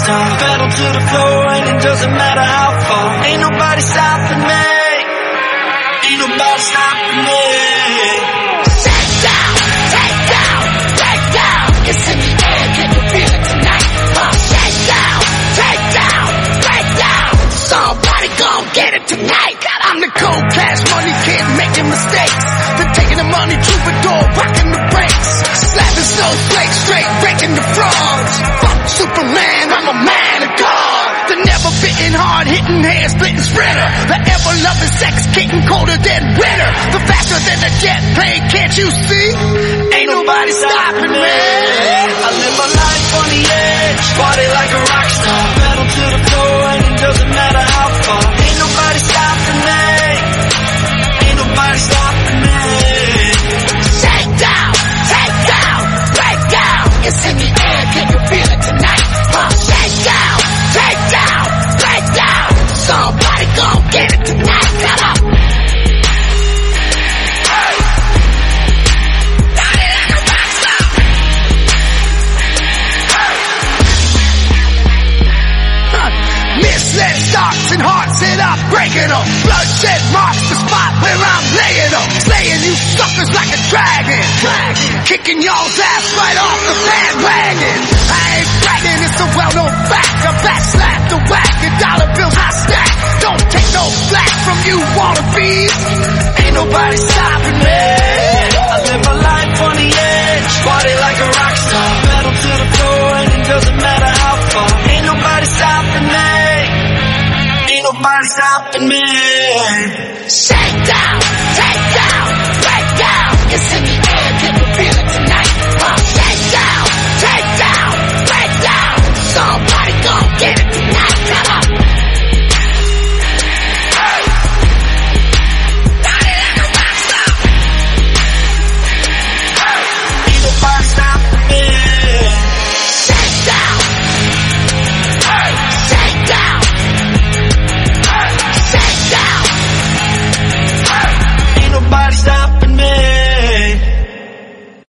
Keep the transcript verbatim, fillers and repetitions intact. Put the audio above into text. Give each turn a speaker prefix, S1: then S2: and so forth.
S1: star. Pedal to the floor and it doesn't matter how far. Ain't nobody stopping me. Ain't nobody stopping me.
S2: Shake down, take down, break down. It's in the air, can you feel it tonight? Huh? Shake down, take down, break down. Somebody gon' get it tonight. I'm the cold cash money kid making mistakes. Been taking the money troubadour, rocking the brakes. Slapping snowflakes straight, breaking the frauds. Fuck Superman, I'm a man of God. The never bitten, hard hitting, hair splitting sprinter. The ever loving sex getting colder than winter. The faster than a jet plane, can't you see? Ain't nobody stopping me.
S1: I live my life on the edge, party like a rock star. Pedal to the floor and it doesn't matter how far. Ain't nobody stopping me. Ain't nobody stopping me.
S2: Shake down, take down, break down. It's in the air, can you feel it tonight? Huh? Shake down, take down, break down. Somebody gon' get it tonight. Come on. Hey. Party like a rock star. Hey. Huh. Misled thoughts and hearts that I'm breaking them. Bloodshed marks the spot where I'm laying them. Slaying you suckers like a dragon. Dragon. Kicking y'all's ass right off the bandwagon. I ain't bragging, it's a well-known fact. I backslap the whack, a dollar bills I stack. Don't take no flack from you wannabes. Ain't nobody stopping me.
S1: I live my life on the edge, party like a rock star. Pedal to the floor and it doesn't matter how far. Ain't nobody stopping me. Ain't nobody stopping me.
S2: Shake down,